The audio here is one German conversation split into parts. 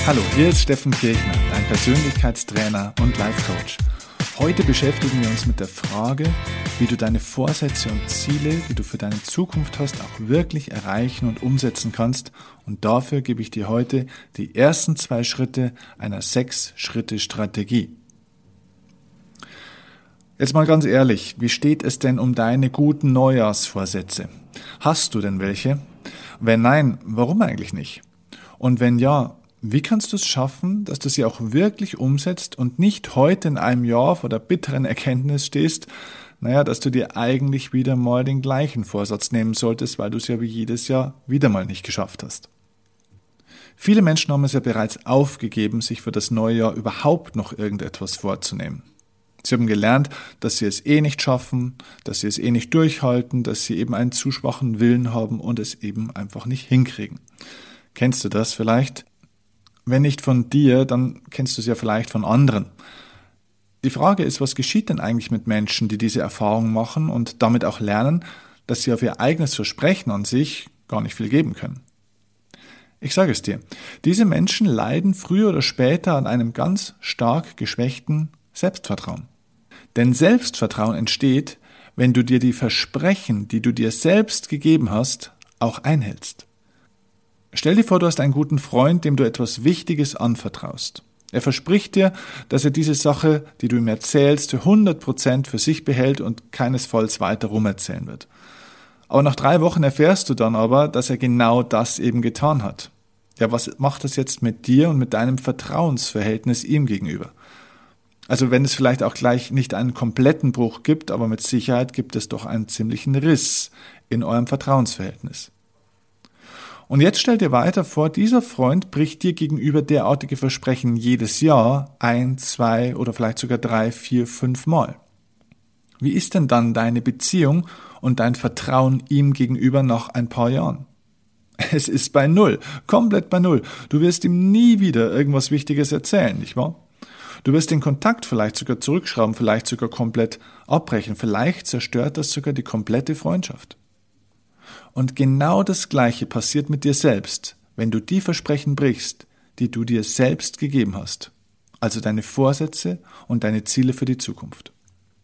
Hallo, hier ist Steffen Kirchner, dein Persönlichkeitstrainer und Life-Coach. Heute beschäftigen wir uns mit der Frage, wie du deine Vorsätze und Ziele, die du für deine Zukunft hast, auch wirklich erreichen und umsetzen kannst. Und dafür gebe ich dir heute die ersten 2 Schritte einer 6-Schritte-Strategie. Jetzt mal ganz ehrlich, wie steht es denn um deine guten Neujahrsvorsätze? Hast du denn welche? Wenn nein, warum eigentlich nicht? Und wenn ja, wie kannst du es schaffen, dass du sie auch wirklich umsetzt und nicht heute in einem Jahr vor der bitteren Erkenntnis stehst, dass du dir eigentlich wieder mal den gleichen Vorsatz nehmen solltest, weil du es ja wie jedes Jahr wieder mal nicht geschafft hast. Viele Menschen haben es ja bereits aufgegeben, sich für das neue Jahr überhaupt noch irgendetwas vorzunehmen. Sie haben gelernt, dass sie es nicht schaffen, dass sie es nicht durchhalten, dass sie eben einen zu schwachen Willen haben und es eben einfach nicht hinkriegen. Kennst du das vielleicht? Wenn nicht von dir, dann kennst du es ja vielleicht von anderen. Die Frage ist, was geschieht denn eigentlich mit Menschen, die diese Erfahrung machen und damit auch lernen, dass sie auf ihr eigenes Versprechen an sich gar nicht viel geben können? Ich sage es dir, diese Menschen leiden früher oder später an einem ganz stark geschwächten Selbstvertrauen. Denn Selbstvertrauen entsteht, wenn du dir die Versprechen, die du dir selbst gegeben hast, auch einhältst. Stell dir vor, du hast einen guten Freund, dem du etwas Wichtiges anvertraust. Er verspricht dir, dass er diese Sache, die du ihm erzählst, zu 100% für sich behält und keinesfalls weiter rumerzählen wird. Aber nach 3 Wochen erfährst du dann aber, dass er genau das eben getan hat. Ja, was macht das jetzt mit dir und mit deinem Vertrauensverhältnis ihm gegenüber? Also wenn es vielleicht auch gleich nicht einen kompletten Bruch gibt, aber mit Sicherheit gibt es doch einen ziemlichen Riss in eurem Vertrauensverhältnis. Und jetzt stell dir weiter vor, dieser Freund bricht dir gegenüber derartige Versprechen jedes Jahr 1, 2 oder vielleicht sogar 3, 4, 5 Mal. Wie ist denn dann deine Beziehung und dein Vertrauen ihm gegenüber nach ein paar Jahren? Es ist bei 0, komplett bei 0. Du wirst ihm nie wieder irgendwas Wichtiges erzählen, nicht wahr? Du wirst den Kontakt vielleicht sogar zurückschrauben, vielleicht sogar komplett abbrechen, vielleicht zerstört das sogar die komplette Freundschaft. Und genau das Gleiche passiert mit dir selbst, wenn du die Versprechen brichst, die du dir selbst gegeben hast, also deine Vorsätze und deine Ziele für die Zukunft.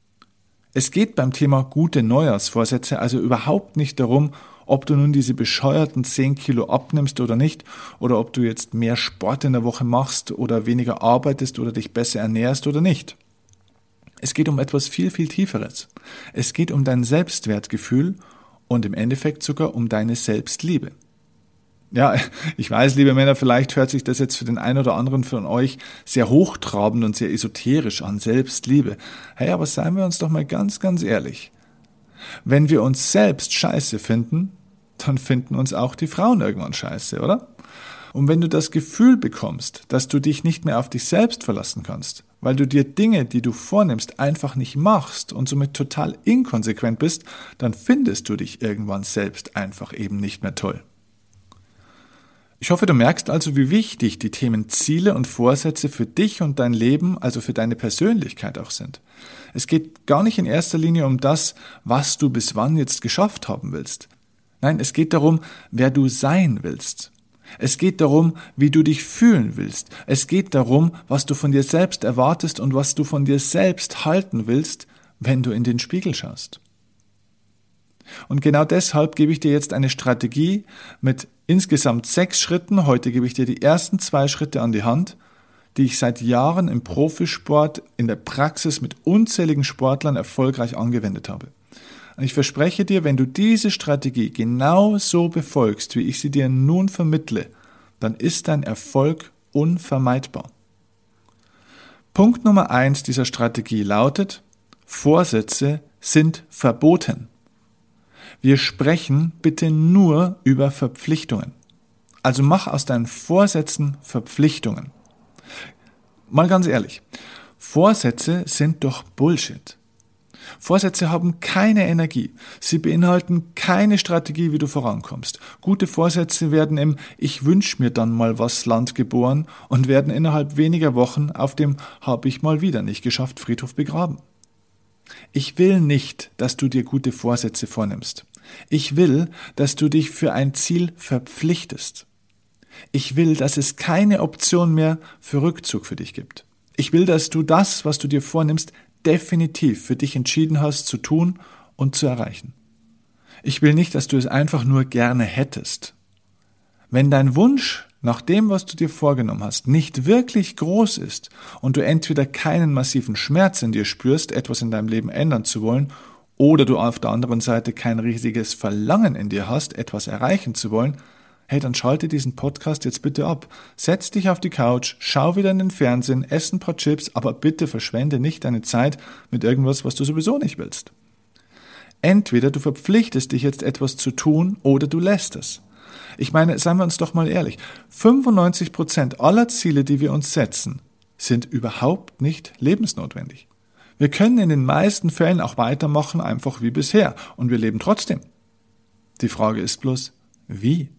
Es geht beim Thema gute Neujahrsvorsätze also überhaupt nicht darum, ob du nun diese bescheuerten 10 Kilo abnimmst oder nicht, oder ob du jetzt mehr Sport in der Woche machst oder weniger arbeitest oder dich besser ernährst oder nicht. Es geht um etwas viel, viel Tieferes. Es geht um dein Selbstwertgefühl und im Endeffekt sogar um deine Selbstliebe. Ja, ich weiß, liebe Männer, vielleicht hört sich das jetzt für den einen oder anderen von euch sehr hochtrabend und sehr esoterisch an, Selbstliebe. Hey, aber seien wir uns doch mal ganz, ganz ehrlich. Wenn wir uns selbst scheiße finden, dann finden uns auch die Frauen irgendwann scheiße, oder? Und wenn du das Gefühl bekommst, dass du dich nicht mehr auf dich selbst verlassen kannst, weil du dir Dinge, die du vornimmst, einfach nicht machst und somit total inkonsequent bist, dann findest du dich irgendwann selbst einfach eben nicht mehr toll. Ich hoffe, du merkst also, wie wichtig die Themen Ziele und Vorsätze für dich und dein Leben, also für deine Persönlichkeit auch sind. Es geht gar nicht in erster Linie um das, was du bis wann jetzt geschafft haben willst. Nein, es geht darum, wer du sein willst. Es geht darum, wie du dich fühlen willst. Es geht darum, was du von dir selbst erwartest und was du von dir selbst halten willst, wenn du in den Spiegel schaust. Und genau deshalb gebe ich dir jetzt eine Strategie mit insgesamt 6 Schritten. Heute gebe ich dir die ersten 2 Schritte an die Hand, die ich seit Jahren im Profisport, in der Praxis mit unzähligen Sportlern erfolgreich angewendet habe. Und ich verspreche dir, wenn du diese Strategie genau so befolgst, wie ich sie dir nun vermittle, dann ist dein Erfolg unvermeidbar. Punkt Nummer 1 dieser Strategie lautet: Vorsätze sind verboten. Wir sprechen bitte nur über Verpflichtungen. Also mach aus deinen Vorsätzen Verpflichtungen. Mal ganz ehrlich, Vorsätze sind doch Bullshit. Vorsätze haben keine Energie. Sie beinhalten keine Strategie, wie du vorankommst. Gute Vorsätze werden im Ich wünsch mir dann mal was Land geboren und werden innerhalb weniger Wochen auf dem Hab ich mal wieder nicht geschafft Friedhof begraben. Ich will nicht, dass du dir gute Vorsätze vornimmst. Ich will, dass du dich für ein Ziel verpflichtest. Ich will, dass es keine Option mehr für Rückzug für dich gibt. Ich will, dass du das, was du dir vornimmst, definitiv für dich entschieden hast zu tun und zu erreichen. Ich will nicht, dass du es einfach nur gerne hättest. Wenn dein Wunsch nach dem, was du dir vorgenommen hast, nicht wirklich groß ist und du entweder keinen massiven Schmerz in dir spürst, etwas in deinem Leben ändern zu wollen, oder du auf der anderen Seite kein riesiges Verlangen in dir hast, etwas erreichen zu wollen, hey, dann schalte diesen Podcast jetzt bitte ab. Setz dich auf die Couch, schau wieder in den Fernsehen, ess ein paar Chips, aber bitte verschwende nicht deine Zeit mit irgendwas, was du sowieso nicht willst. Entweder du verpflichtest dich jetzt etwas zu tun oder du lässt es. Ich meine, seien wir uns doch mal ehrlich, 95% aller Ziele, die wir uns setzen, sind überhaupt nicht lebensnotwendig. Wir können in den meisten Fällen auch weitermachen, einfach wie bisher, und wir leben trotzdem. Die Frage ist bloß, wie?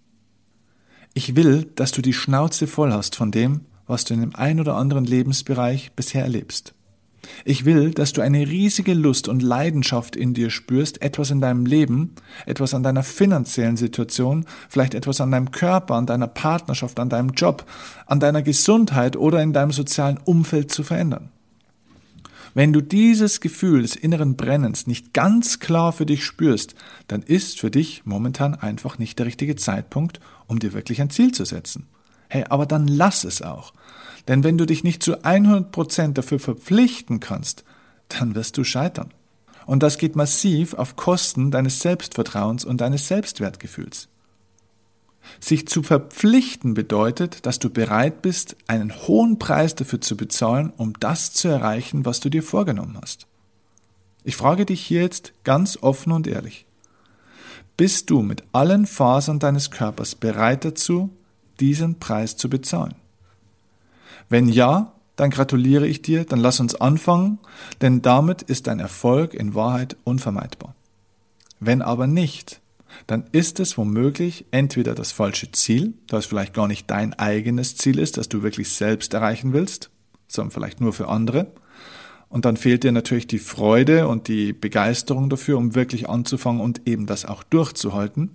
Ich will, dass du die Schnauze voll hast von dem, was du in dem ein oder anderen Lebensbereich bisher erlebst. Ich will, dass du eine riesige Lust und Leidenschaft in dir spürst, etwas in deinem Leben, etwas an deiner finanziellen Situation, vielleicht etwas an deinem Körper, an deiner Partnerschaft, an deinem Job, an deiner Gesundheit oder in deinem sozialen Umfeld zu verändern. Wenn du dieses Gefühl des inneren Brennens nicht ganz klar für dich spürst, dann ist für dich momentan einfach nicht der richtige Zeitpunkt, um dir wirklich ein Ziel zu setzen. Hey, aber dann lass es auch. Denn wenn du dich nicht zu 100% dafür verpflichten kannst, dann wirst du scheitern. Und das geht massiv auf Kosten deines Selbstvertrauens und deines Selbstwertgefühls. Sich zu verpflichten bedeutet, dass du bereit bist, einen hohen Preis dafür zu bezahlen, um das zu erreichen, was du dir vorgenommen hast. Ich frage dich hier jetzt ganz offen und ehrlich. Bist du mit allen Fasern deines Körpers bereit dazu, diesen Preis zu bezahlen? Wenn ja, dann gratuliere ich dir, dann lass uns anfangen, denn damit ist dein Erfolg in Wahrheit unvermeidbar. Wenn aber nicht, dann ist es womöglich entweder das falsche Ziel, da es vielleicht gar nicht dein eigenes Ziel ist, das du wirklich selbst erreichen willst, sondern vielleicht nur für andere. Und dann fehlt dir natürlich die Freude und die Begeisterung dafür, um wirklich anzufangen und eben das auch durchzuhalten.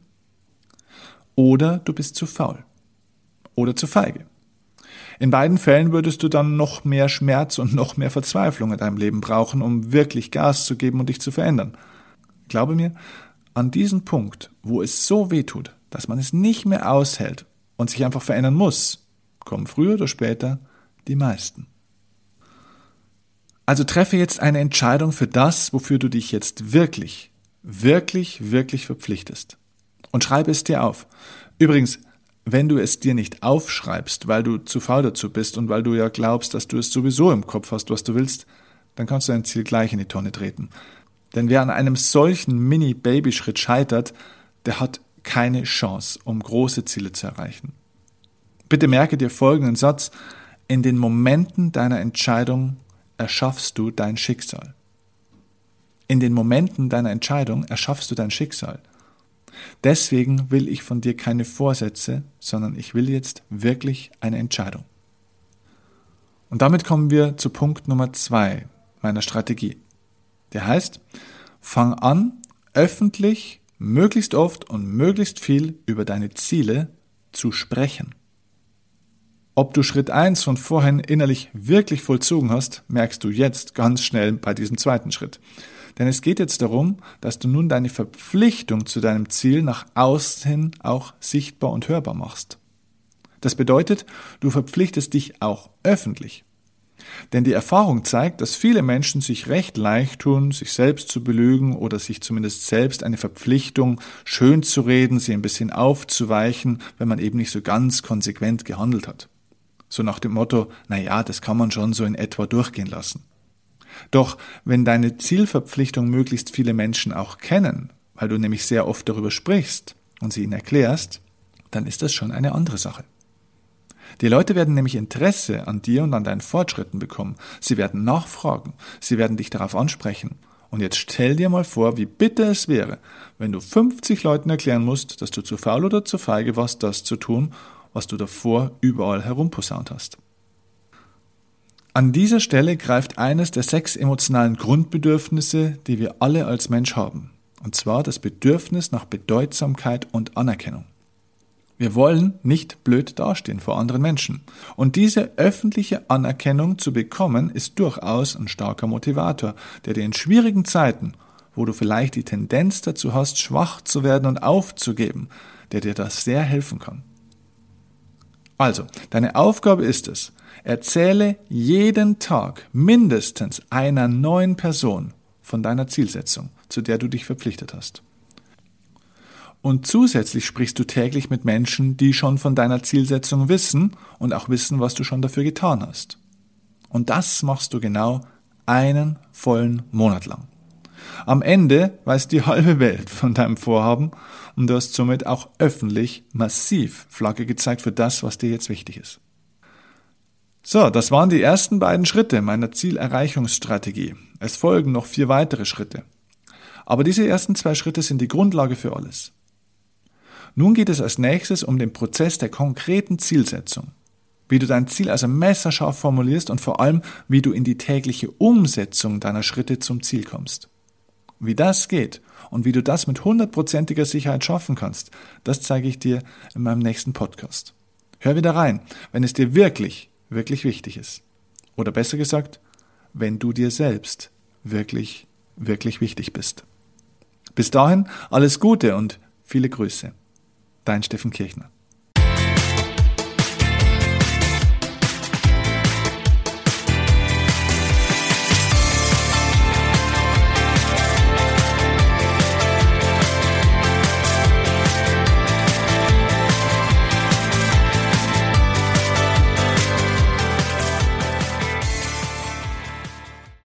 Oder du bist zu faul oder zu feige. In beiden Fällen würdest du dann noch mehr Schmerz und noch mehr Verzweiflung in deinem Leben brauchen, um wirklich Gas zu geben und dich zu verändern. Glaube mir, an diesem Punkt, wo es so weh tut, dass man es nicht mehr aushält und sich einfach verändern muss, kommen früher oder später die meisten. Also treffe jetzt eine Entscheidung für das, wofür du dich jetzt wirklich verpflichtest. Und schreibe es dir auf. Übrigens, wenn du es dir nicht aufschreibst, weil du zu faul dazu bist und weil du ja glaubst, dass du es sowieso im Kopf hast, was du willst, dann kannst du dein Ziel gleich in die Tonne treten. Denn wer an einem solchen Mini-Babyschritt scheitert, der hat keine Chance, um große Ziele zu erreichen. Bitte merke dir folgenden Satz: In den Momenten deiner Entscheidung erschaffst du dein Schicksal. In den Momenten deiner Entscheidung erschaffst du dein Schicksal. Deswegen will ich von dir keine Vorsätze, sondern ich will jetzt wirklich eine Entscheidung. Und damit kommen wir zu Punkt Nummer 2 meiner Strategie. Der heißt, fang an, öffentlich, möglichst oft und möglichst viel über deine Ziele zu sprechen. Ob du Schritt 1 von vorhin innerlich wirklich vollzogen hast, merkst du jetzt ganz schnell bei diesem zweiten Schritt. Denn es geht jetzt darum, dass du nun deine Verpflichtung zu deinem Ziel nach außen hin auch sichtbar und hörbar machst. Das bedeutet, du verpflichtest dich auch öffentlich. Denn die Erfahrung zeigt, dass viele Menschen sich recht leicht tun, sich selbst zu belügen oder sich zumindest selbst eine Verpflichtung schön zu reden, sie ein bisschen aufzuweichen, wenn man eben nicht so ganz konsequent gehandelt hat. So nach dem Motto, das kann man schon so in etwa durchgehen lassen. Doch wenn deine Zielverpflichtung möglichst viele Menschen auch kennen, weil du nämlich sehr oft darüber sprichst und sie ihnen erklärst, dann ist das schon eine andere Sache. Die Leute werden nämlich Interesse an dir und an deinen Fortschritten bekommen. Sie werden nachfragen, sie werden dich darauf ansprechen. Und jetzt stell dir mal vor, wie bitter es wäre, wenn du 50 Leuten erklären musst, dass du zu faul oder zu feige warst, das zu tun, was du davor überall herumposaunt hast. An dieser Stelle greift eines der 6 emotionalen Grundbedürfnisse, die wir alle als Mensch haben. Und zwar das Bedürfnis nach Bedeutsamkeit und Anerkennung. Wir wollen nicht blöd dastehen vor anderen Menschen. Und diese öffentliche Anerkennung zu bekommen, ist durchaus ein starker Motivator, der dir in schwierigen Zeiten, wo du vielleicht die Tendenz dazu hast, schwach zu werden und aufzugeben, der dir das sehr helfen kann. Also, deine Aufgabe ist es, erzähle jeden Tag mindestens einer neuen Person von deiner Zielsetzung, zu der du dich verpflichtet hast. Und zusätzlich sprichst du täglich mit Menschen, die schon von deiner Zielsetzung wissen und auch wissen, was du schon dafür getan hast. Und das machst du genau einen vollen Monat lang. Am Ende weiß die halbe Welt von deinem Vorhaben und du hast somit auch öffentlich massiv Flagge gezeigt für das, was dir jetzt wichtig ist. So, das waren die ersten beiden Schritte meiner Zielerreichungsstrategie. Es folgen noch 4 weitere Schritte. Aber diese ersten 2 Schritte sind die Grundlage für alles. Nun geht es als nächstes um den Prozess der konkreten Zielsetzung. Wie du dein Ziel also messerscharf formulierst und vor allem, wie du in die tägliche Umsetzung deiner Schritte zum Ziel kommst. Wie das geht und wie du das mit 100%iger Sicherheit schaffen kannst, das zeige ich dir in meinem nächsten Podcast. Hör wieder rein, wenn es dir wirklich, wirklich wichtig ist. Oder besser gesagt, wenn du dir selbst wirklich, wirklich wichtig bist. Bis dahin alles Gute und viele Grüße. Dein Steffen Kirchner.